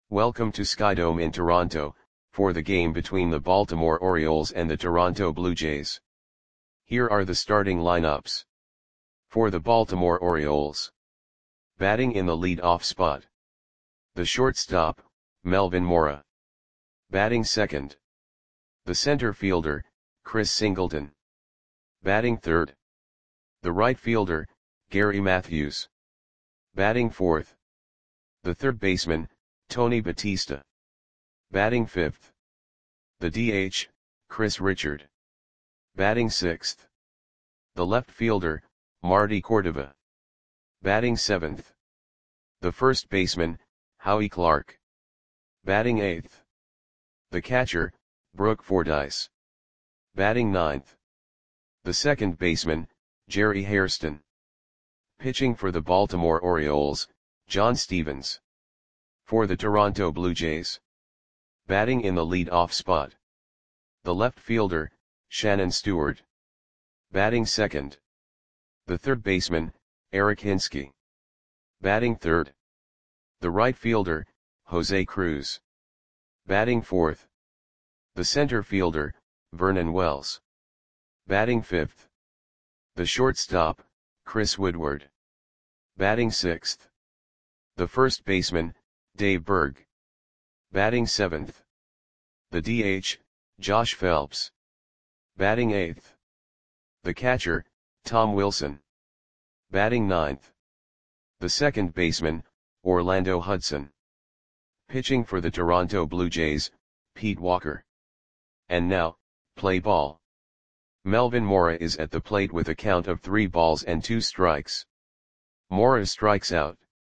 Welcome to Skydome in Toronto, for the game between the Baltimore Orioles and the Toronto Blue Jays. Here are the starting lineups. For the Baltimore Orioles. Batting in the lead-off spot. The shortstop, Melvin Mora. Batting second. The center fielder, Chris Singleton. Batting third. The right fielder, Gary Matthews. Batting fourth. The third baseman, Tony Batista. Batting fifth. The DH, Chris Richard. Batting sixth. The left fielder, Marty Cordova. Batting seventh. The first baseman, Howie Clark. Batting eighth. The catcher, Brooke Fordyce. Batting ninth. The second baseman, Jerry Hairston. Pitching for the Baltimore Orioles, John Stevens. For the Toronto Blue Jays. Batting in the lead-off spot. The left fielder, Shannon Stewart. Batting second. The third baseman, Eric Hinske. Batting third. The right fielder, Jose Cruz. Batting fourth. The center fielder, Vernon Wells. Batting fifth. The shortstop, Chris Woodward. Batting sixth. The first baseman, Dave Berg. Batting seventh. The DH, Josh Phelps. Batting eighth. The catcher, Tom Wilson. Batting ninth. The second baseman, Orlando Hudson. Pitching for the Toronto Blue Jays, Pete Walker. And now, play ball. Melvin Mora is at the plate with a count of 3 balls and 2 strikes. Mora strikes out.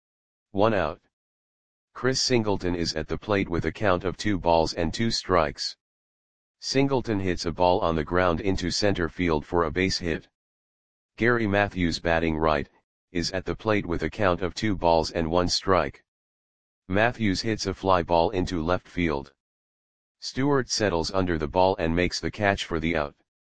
1 out. Chris Singleton is at the plate with a count of 2 balls and 2 strikes. Singleton hits a ball on the ground into center field for a base hit. Gary Matthews, batting right, is at the plate with a count of 2 balls and 1 strike. Matthews hits a fly ball into left field. Stewart settles under the ball and makes the catch for the out.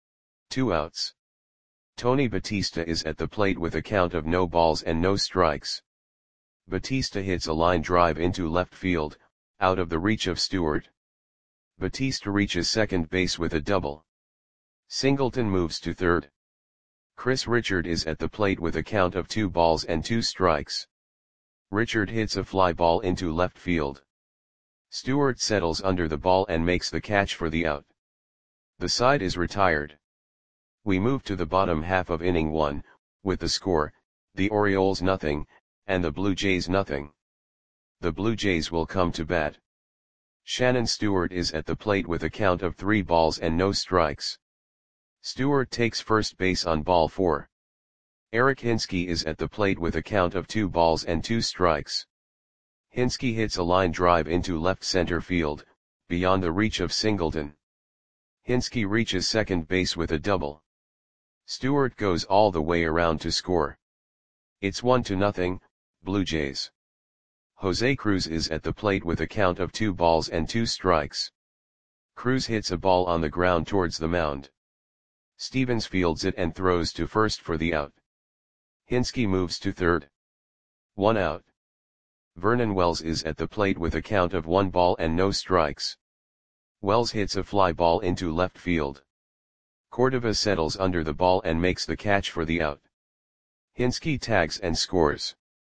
2 outs. Tony Batista is at the plate with a count of no balls and no strikes. Batista hits a line drive into left field, out of the reach of Stewart. Batista reaches second base with a double. Singleton moves to third. Chris Richard is at the plate with a count of 2 balls and 2 strikes. Richard hits a fly ball into left field. Stewart settles under the ball and makes the catch for the out. The side is retired. We move to the bottom half of inning 1, with the score, the Orioles nothing, and the Blue Jays nothing. The Blue Jays will come to bat. Shannon Stewart is at the plate with a count of 3 balls and no strikes. Stewart takes first base on ball 4. Eric Hinske is at the plate with a count of 2 balls and 2 strikes. Hinske hits a line drive into left center field, beyond the reach of Singleton. Hinske reaches second base with a double. Stewart goes all the way around to score. It's 1-0, Blue Jays. Jose Cruz is at the plate with a count of 2 balls and 2 strikes. Cruz hits a ball on the ground towards the mound. Stevens fields it and throws to first for the out. Hinske moves to third. 1 out. Vernon Wells is at the plate with a count of 1 ball and no strikes. Wells hits a fly ball into left field. Cordova settles under the ball and makes the catch for the out. Hinske tags and scores.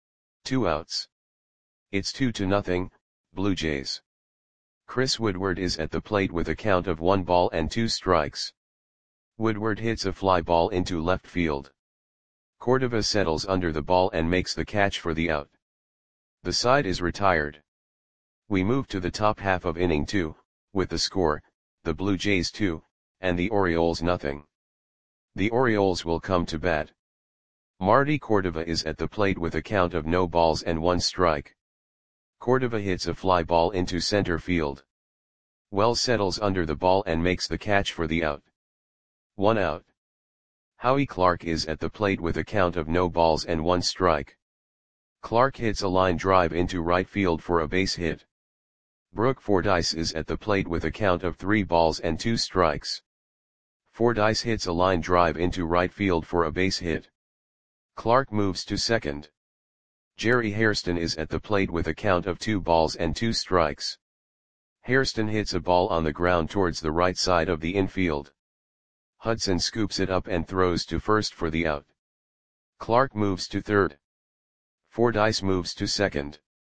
2 outs. It's 2-0, Blue Jays. Chris Woodward is at the plate with a count of 1 ball and 2 strikes. Woodward hits a fly ball into left field. Cordova settles under the ball and makes the catch for the out. The side is retired. We move to the top half of inning 2, with the score, the Blue Jays 2, and the Orioles nothing. The Orioles will come to bat. Marty Cordova is at the plate with a count of no balls and 1 strike. Cordova hits a fly ball into center field. Wells settles under the ball and makes the catch for the out. 1 out. Howie Clark is at the plate with a count of no balls and 1 strike. Clark hits a line drive into right field for a base hit. Brooke Fordyce is at the plate with a count of 3 balls and 2 strikes. Fordyce hits a line drive into right field for a base hit. Clark moves to second. Jerry Hairston is at the plate with a count of 2 balls and 2 strikes. Hairston hits a ball on the ground towards the right side of the infield. Hudson scoops it up and throws to first for the out. Clark moves to third. Fordyce moves to second.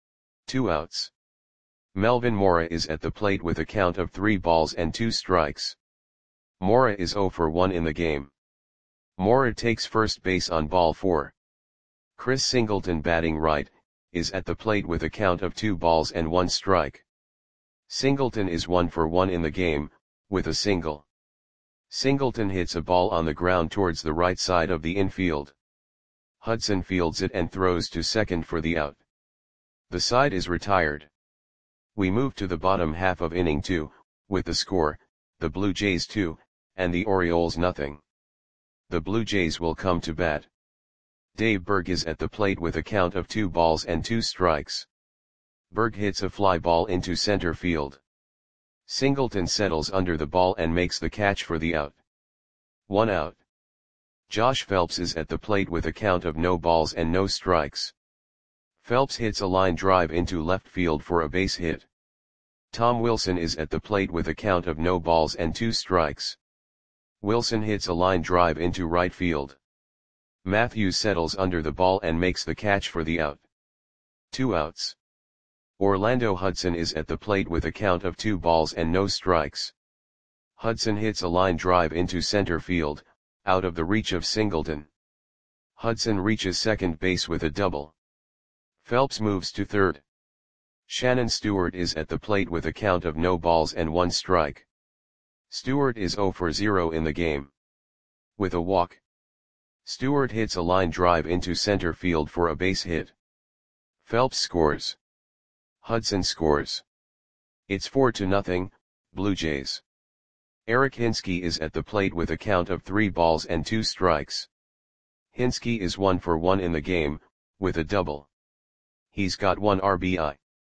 2 outs. Melvin Mora is at the plate with a count of 3 balls and 2 strikes. Mora is 0 for 1 in the game. Mora takes first base on ball 4. Chris Singleton, batting right, is at the plate with a count of 2 balls and 1 strike. Singleton is 1 for 1 in the game, with a single. Singleton hits a ball on the ground towards the right side of the infield. Hudson fields it and throws to second for the out. The side is retired. We move to the bottom half of inning 2, with the score, the Blue Jays 2, and the Orioles nothing. The Blue Jays will come to bat. Dave Berg is at the plate with a count of 2 balls and 2 strikes. Berg hits a fly ball into center field. Singleton settles under the ball and makes the catch for the out. 1 out. Josh Phelps is at the plate with a count of no balls and no strikes. Phelps hits a line drive into left field for a base hit. Tom Wilson is at the plate with a count of no balls and 2 strikes. Wilson hits a line drive into right field. Matthews settles under the ball and makes the catch for the out. 2 outs. Orlando Hudson is at the plate with a count of 2 balls and no strikes. Hudson hits a line drive into center field, out of the reach of Singleton. Hudson reaches second base with a double. Phelps moves to third. Shannon Stewart is at the plate with a count of no balls and 1 strike. Stewart is 0 for 0 in the game. With a walk. Stewart hits a line drive into center field for a base hit. Phelps scores. Hudson scores. It's 4-0, Blue Jays. Eric Hinske is at the plate with a count of 3 balls and 2 strikes. Hinske is 1 for 1 in the game, with a double. He's got 1 RBI.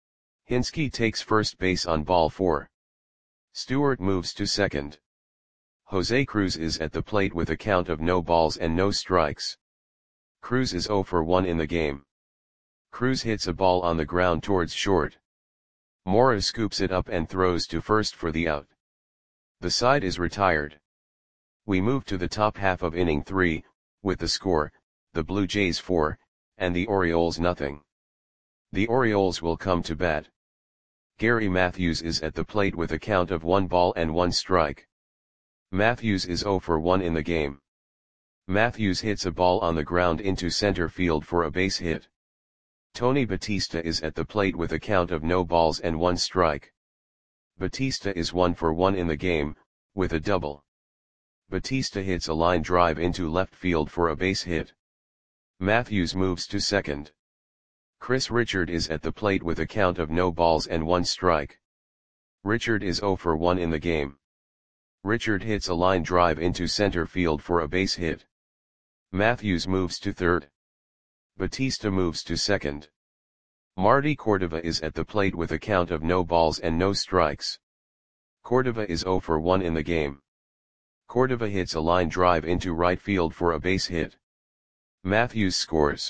Hinske takes first base on ball 4. Stewart moves to second. Jose Cruz is at the plate with a count of no balls and no strikes. Cruz is 0 for 1 in the game. Cruz hits a ball on the ground towards short. Mora scoops it up and throws to first for the out. The side is retired. We move to the top half of inning 3, with the score, the Blue Jays 4, and the Orioles nothing. The Orioles will come to bat. Gary Matthews is at the plate with a count of 1 ball and 1 strike. Matthews is 0 for 1 in the game. Matthews hits a ball on the ground into center field for a base hit. Tony Batista is at the plate with a count of no balls and 1 strike. Batista is 1 for 1 in the game, with a double. Batista hits a line drive into left field for a base hit. Matthews moves to second. Chris Richard is at the plate with a count of no balls and 1 strike. Richard is 0 for 1 in the game. Richard hits a line drive into center field for a base hit. Matthews moves to third. Batista moves to second. Marty Cordova is at the plate with a count of no balls and no strikes. Cordova is 0 for 1 in the game. Cordova hits a line drive into right field for a base hit. Matthews scores.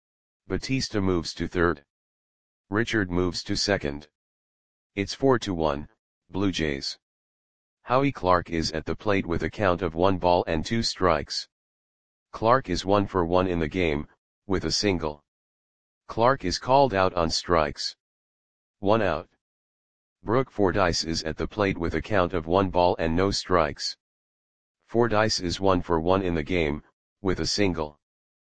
Batista moves to third. Richard moves to second. It's 4-1, Blue Jays. Howie Clark is at the plate with a count of 1 ball and 2 strikes. Clark is 1 for 1 in the game, with a single. Clark is called out on strikes. 1 out. Brooke Fordyce is at the plate with a count of 1 ball and no strikes. Fordyce is 1 for 1 in the game, with a single.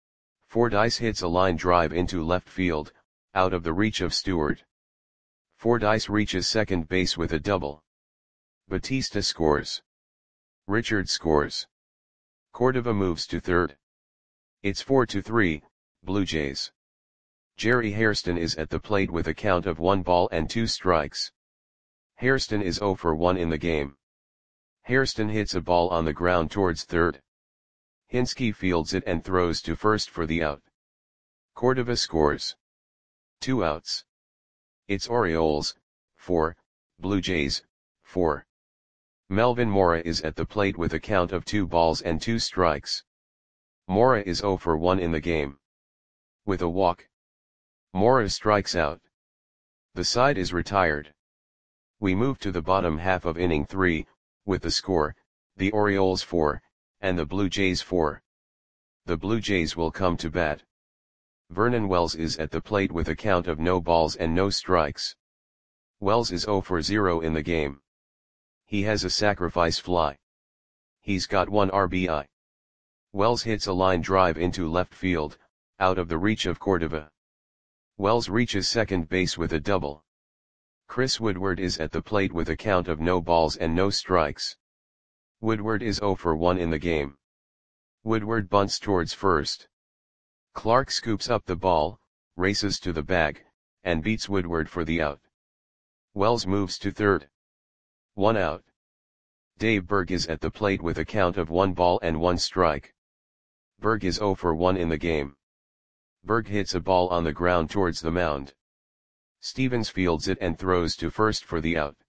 Fordyce hits a line drive into left field, out of the reach of Stewart. Fordyce reaches second base with a double. Batista scores. Richard scores. Cordova moves to third. It's 4-3, Blue Jays. Jerry Hairston is at the plate with a count of 1 ball and 2 strikes. Hairston is 0 for 1 in the game. Hairston hits a ball on the ground towards third. Hinske fields it and throws to first for the out. Cordova scores. 2 outs. It's Orioles, 4, Blue Jays, 4. Melvin Mora is at the plate with a count of 2 balls and 2 strikes. Mora is 0 for 1 in the game. With a walk. Mora strikes out. The side is retired. We move to the bottom half of inning 3, with the score, the Orioles 4, and the Blue Jays 4. The Blue Jays will come to bat. Vernon Wells is at the plate with a count of no balls and no strikes. Wells is 0 for 0 in the game. He has a sacrifice fly. He's got 1 RBI. Wells hits a line drive into left field, out of the reach of Cordova. Wells reaches second base with a double. Chris Woodward is at the plate with a count of no balls and no strikes. Woodward is 0 for 1 in the game. Woodward bunts towards first. Clark scoops up the ball, races to the bag, and beats Woodward for the out. Wells moves to third. 1 out. Dave Berg is at the plate with a count of 1 ball and 1 strike. Berg is 0 for 1 in the game. Berg hits a ball on the ground towards the mound. Stevens fields it and throws to first for the out.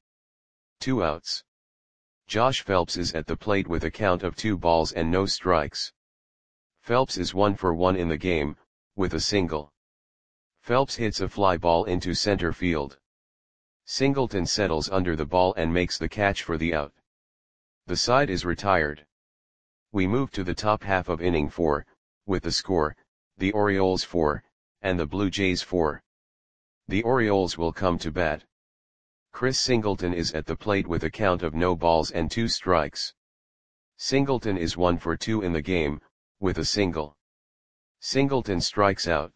2 outs. Josh Phelps is at the plate with a count of 2 balls and no strikes. Phelps is 1 for 1 in the game, with a single. Phelps hits a fly ball into center field. Singleton settles under the ball and makes the catch for the out. The side is retired. We move to the top half of inning 4, with the score, the Orioles 4, and the Blue Jays 4. The Orioles will come to bat. Chris Singleton is at the plate with a count of no balls and 2 strikes. Singleton is 1 for 2 in the game, with a single. Singleton strikes out.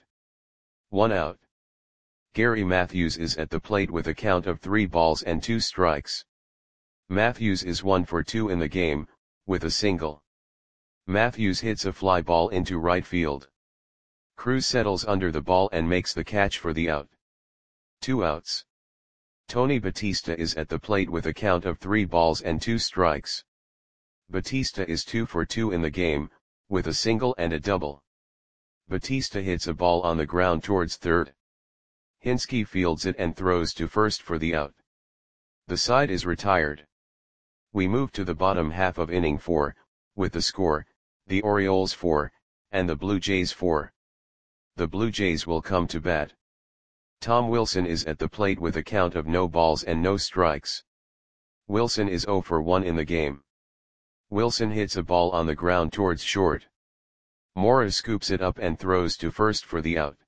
1 out. Gary Matthews is at the plate with a count of 3 balls and 2 strikes. Matthews is 1 for 2 in the game, with a single. Matthews hits a fly ball into right field. Cruz settles under the ball and makes the catch for the out. 2 outs. Tony Batista is at the plate with a count of 3 balls and 2 strikes. Batista is 2 for 2 in the game, with a single and a double. Batista hits a ball on the ground towards third. Hinske fields it and throws to first for the out. The side is retired. We move to the bottom half of inning 4, with the score, the Orioles 4, and the Blue Jays 4. The Blue Jays will come to bat. Tom Wilson is at the plate with a count of no balls and no strikes. Wilson is 0 for 1 in the game. Wilson hits a ball on the ground towards short. Mora scoops it up and throws to first for the out.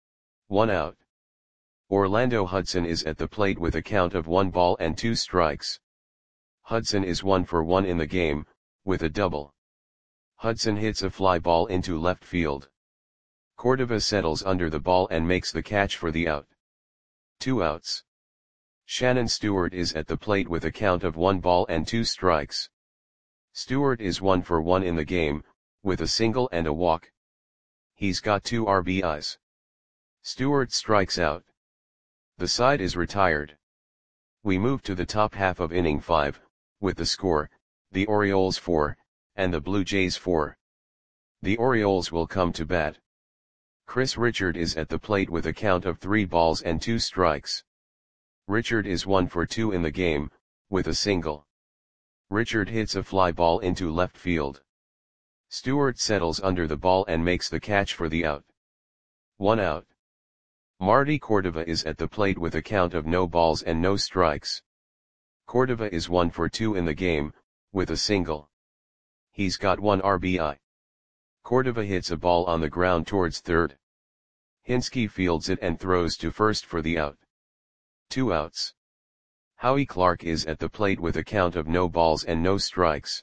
1 out. Orlando Hudson is at the plate with a count of 1 ball and 2 strikes. Hudson is 1 for 1 in the game, with a double. Hudson hits a fly ball into left field. Cordova settles under the ball and makes the catch for the out. 2 outs. Shannon Stewart is at the plate with a count of 1 ball and 2 strikes. Stewart is 1 for 1 in the game, with a single and a walk. He's got 2 RBIs. Stewart strikes out. The side is retired. We move to the top half of inning 5, with the score, the Orioles 4, and the Blue Jays 4. The Orioles will come to bat. Chris Richard is at the plate with a count of 3 balls and 2 strikes. Richard is 1 for 2 in the game, with a single. Richard hits a fly ball into left field. Stewart settles under the ball and makes the catch for the out. 1 out. Marty Cordova is at the plate with a count of no balls and no strikes. Cordova is 1 for 2 in the game, with a single. He's got 1 RBI. Cordova hits a ball on the ground towards third. Hinske fields it and throws to first for the out. 2 outs. Howie Clark is at the plate with a count of no balls and no strikes.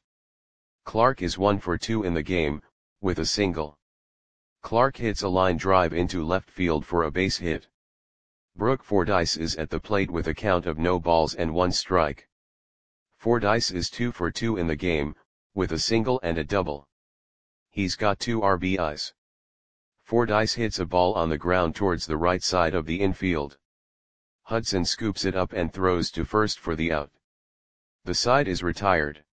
Clark is 1 for 2 in the game, with a single. Clark hits a line drive into left field for a base hit. Brooke Fordyce is at the plate with a count of no balls and 1 strike. Fordyce is 2 for 2 in the game, with a single and a double. He's got 2 RBIs. Fordyce hits a ball on the ground towards the right side of the infield. Hudson scoops it up and throws to first for the out. The side is retired.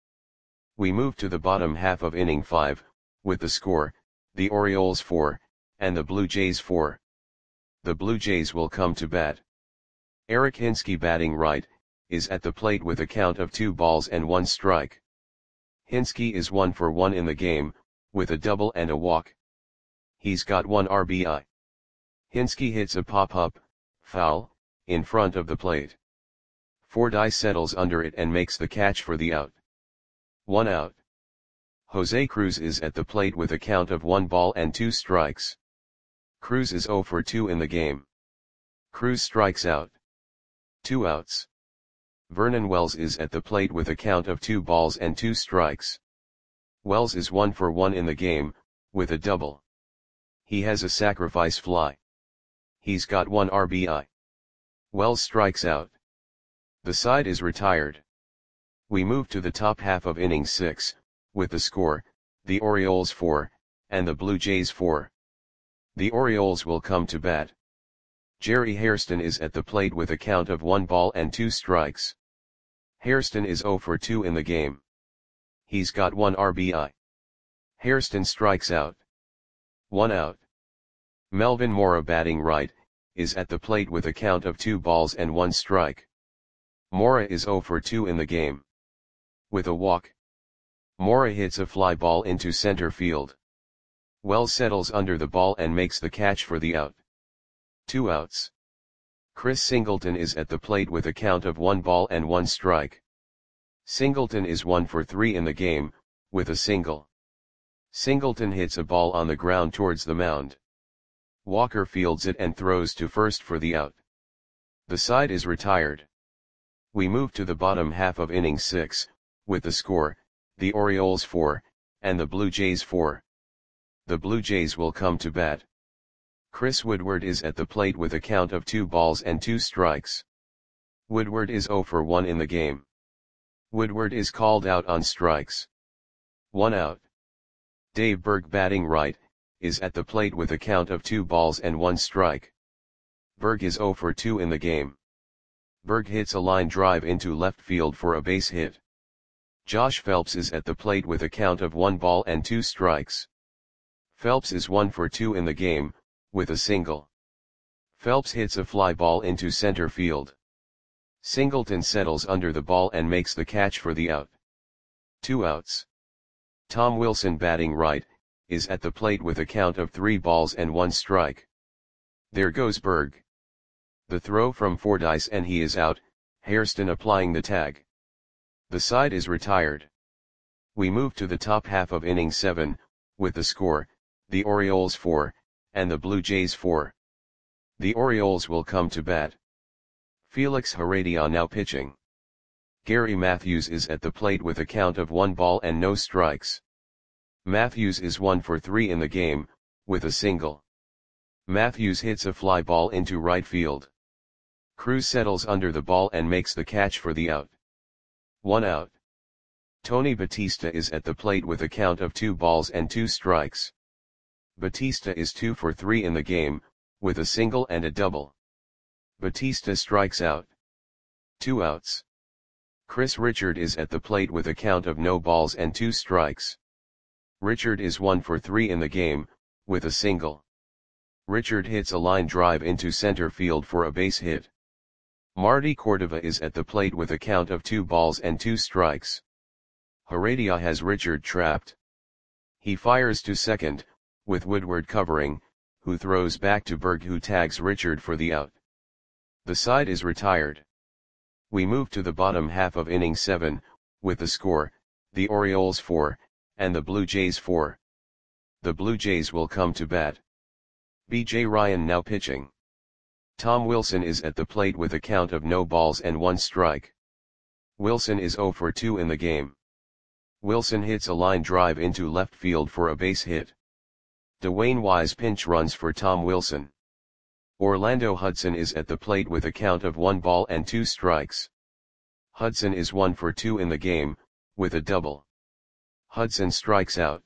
We move to the bottom half of inning 5, with the score, the Orioles 4, and the Blue Jays 4. The Blue Jays will come to bat. Eric Hinske, batting right, is at the plate with a count of 2 balls and 1 strike. Hinske is 1 for 1 in the game, with a double and a walk. He's got 1 RBI. Hinske hits a pop-up, foul, in front of the plate. Fordyce settles under it and makes the catch for the out. 1 out. Jose Cruz is at the plate with a count of 1 ball and 2 strikes. Cruz is 0 for 2 in the game. Cruz strikes out. 2 outs. Vernon Wells is at the plate with a count of 2 balls and 2 strikes. Wells is 1 for 1 in the game, with a double. He has a sacrifice fly. He's got 1 RBI. Wells strikes out. The side is retired. We move to the top half of inning 6, with the score, the Orioles 4, and the Blue Jays 4. The Orioles will come to bat. Jerry Hairston is at the plate with a count of 1 ball and 2 strikes. Hairston is 0 for 2 in the game. He's got 1 RBI. Hairston strikes out. 1 out. Melvin Mora, batting right, is at the plate with a count of 2 balls and 1 strike. Mora is 0 for 2 in the game. With a walk, Mora hits a fly ball into center field. Wells settles under the ball and makes the catch for the out. 2 outs. Chris Singleton is at the plate with a count of 1 ball and 1 strike. Singleton is 1 for 3 in the game, with a single. Singleton hits a ball on the ground towards the mound. Walker fields it and throws to first for the out. The side is retired. We move to the bottom half of inning 6, with the score, the Orioles 4, and the Blue Jays 4. The Blue Jays will come to bat. Chris Woodward is at the plate with a count of 2 balls and 2 strikes. Woodward is 0 for 1 in the game. Woodward is called out on strikes. 1 out. Dave Berg, batting right, is at the plate with a count of 2 balls and 1 strike. Berg is 0 for 2 in the game. Berg hits a line drive into left field for a base hit. Josh Phelps is at the plate with a count of 1 ball and 2 strikes. Phelps is 1 for 2 in the game, with a single. Phelps hits a fly ball into center field. Singleton settles under the ball and makes the catch for the out. 2 outs. Tom Wilson, batting right, is at the plate with a count of 3 balls and 1 strike. There goes Berg. The throw from Fordyce and he is out, Hairston applying the tag. The side is retired. We move to the top half of inning 7, with the score, the Orioles 4, and the Blue Jays 4. The Orioles will come to bat. Felix Heredia now pitching. Gary Matthews is at the plate with a count of 1 ball and no strikes. Matthews is 1 for 3 in the game, with a single. Matthews hits a fly ball into right field. Cruz settles under the ball and makes the catch for the out. 1 out. Tony Batista is at the plate with a count of 2 balls and 2 strikes. Batista is 2 for 3 in the game, with a single and a double. Batista strikes out. 2 outs. Chris Richard is at the plate with a count of no balls and 2 strikes. Richard is 1 for 3 in the game, with a single. Richard hits a line drive into center field for a base hit. Marty Cordova is at the plate with a count of 2 balls and 2 strikes. Heredia has Richard trapped. He fires to second, with Woodward covering, who throws back to Berg, who tags Richard for the out. The side is retired. We move to the bottom half of inning 7, with the score, the Orioles 4, and the Blue Jays 4. The Blue Jays will come to bat. B.J. Ryan now pitching. Tom Wilson is at the plate with a count of no balls and 1 strike. Wilson is 0 for 2 in the game. Wilson hits a line drive into left field for a base hit. Dwayne Wise pinch runs for Tom Wilson. Orlando Hudson is at the plate with a count of 1 ball and 2 strikes. Hudson is 1 for 2 in the game, with a double. Hudson strikes out.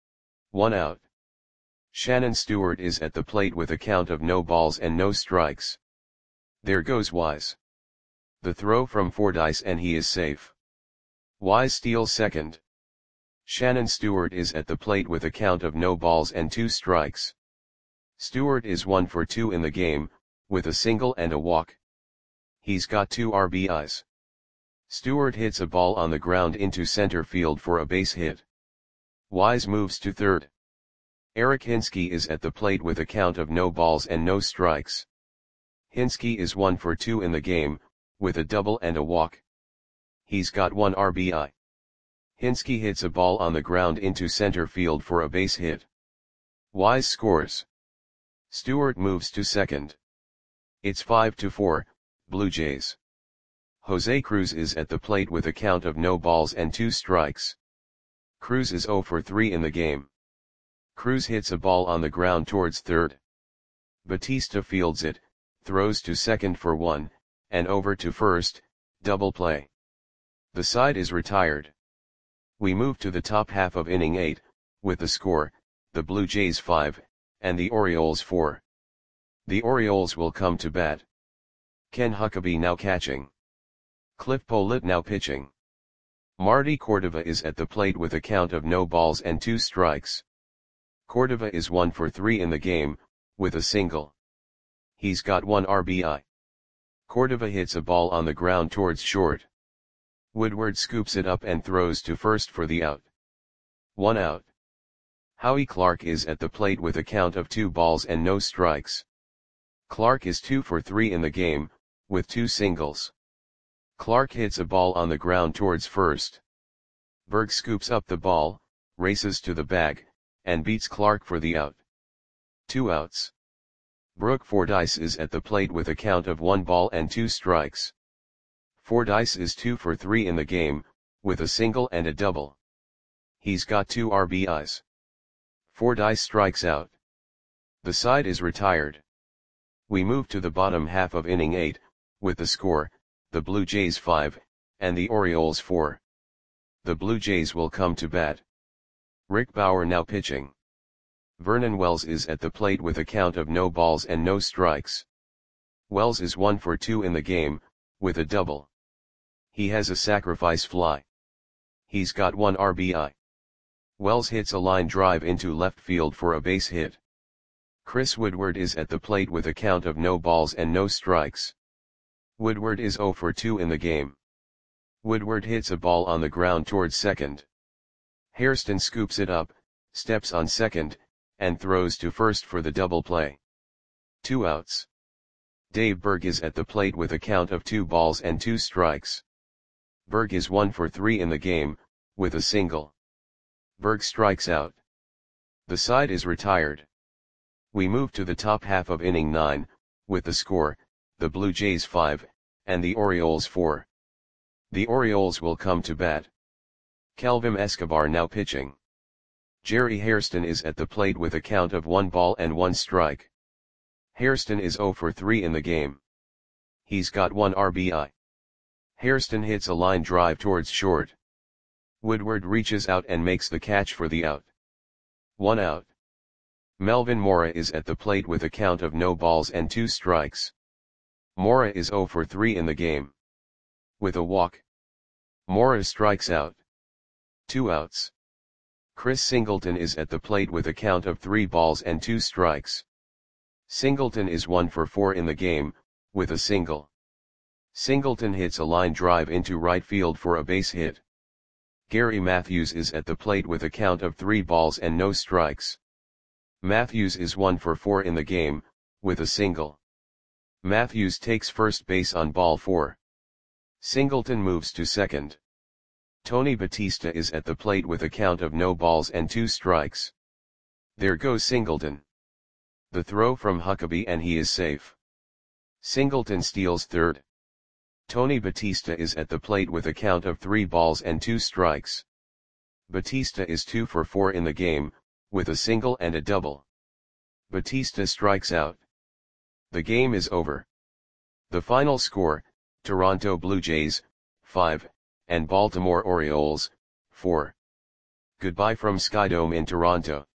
1 out. Shannon Stewart is at the plate with a count of no balls and no strikes. There goes Wise. The throw from Fordyce and he is safe. Wise steals second. Shannon Stewart is at the plate with a count of no balls and 2 strikes. Stewart is 1 for 2 in the game, with a single and a walk. He's got 2 RBIs. Stewart hits a ball on the ground into center field for a base hit. Wise moves to third. Eric Hinske is at the plate with a count of no balls and no strikes. Hinske is 1 for 2 in the game, with a double and a walk. He's got 1 RBI. Hinske hits a ball on the ground into center field for a base hit. Wise scores. Stewart moves to second. It's 5-4, Blue Jays. Jose Cruz is at the plate with a count of no balls and 2 strikes. Cruz is 0 for 3 in the game. Cruz hits a ball on the ground towards third. Batista fields it, throws to second for 1, and over to first, double play. The side is retired. We move to the top half of inning 8, with the score, the Blue Jays 5, and the Orioles 4. The Orioles will come to bat. Ken Huckabee now catching. Cliff Pollitt now pitching. Marty Cordova is at the plate with a count of no balls and 2 strikes. Cordova is 1 for 3 in the game, with a single. He's got 1 RBI. Cordova hits a ball on the ground towards short. Woodward scoops it up and throws to first for the out. 1 out. Howie Clark is at the plate with a count of 2 balls and no strikes. Clark is 2 for 3 in the game, with 2 singles. Clark hits a ball on the ground towards first. Berg scoops up the ball, races to the bag, and beats Clark for the out. 2 outs. Brooke Fordyce is at the plate with a count of 1 ball and 2 strikes. Fordyce is 2 for 3 in the game, with a single and a double. He's got 2 RBIs. Fordyce strikes out. The side is retired. We move to the bottom half of inning 8, with the score, the Blue Jays 5, and the Orioles 4. The Blue Jays will come to bat. Rick Bauer now pitching. Vernon Wells is at the plate with a count of no balls and no strikes. Wells is 1 for 2 in the game, with a double. He has a sacrifice fly. He's got 1 RBI. Wells hits a line drive into left field for a base hit. Chris Woodward is at the plate with a count of no balls and no strikes. Woodward is 0 for 2 in the game. Woodward hits a ball on the ground towards second. Hairston scoops it up, steps on second, and throws to first for the double play. 2 outs. Dave Berg is at the plate with a count of 2 balls and 2 strikes. Berg is 1 for 3 in the game, with a single. Berg strikes out. The side is retired. We move to the top half of inning 9, with the score, the Blue Jays 5, and the Orioles 4. The Orioles will come to bat. Kelvin Escobar now pitching. Jerry Hairston is at the plate with a count of 1 ball and 1 strike. Hairston is 0 for 3 in the game. He's got 1 RBI. Hairston hits a line drive towards short. Woodward reaches out and makes the catch for the out. 1 out. Melvin Mora is at the plate with a count of no balls and 2 strikes. Mora is 0 for 3 in the game. With a walk. Mora strikes out. 2 outs. Chris Singleton is at the plate with a count of 3 balls and 2 strikes. Singleton is 1 for 4 in the game, with a single. Singleton hits a line drive into right field for a base hit. Gary Matthews is at the plate with a count of 3 balls and no strikes. Matthews is 1 for 4 in the game, with a single. Matthews takes first base on ball 4. Singleton moves to second. Tony Batista is at the plate with a count of no balls and 2 strikes. There goes Singleton. The throw from Huckabee and he is safe. Singleton steals third. Tony Batista is at the plate with a count of 3 balls and 2 strikes. Batista is 2 for 4 in the game, with a single and a double. Batista strikes out. The game is over. The final score, Toronto Blue Jays, 5, and Baltimore Orioles, 4. Goodbye from Skydome in Toronto.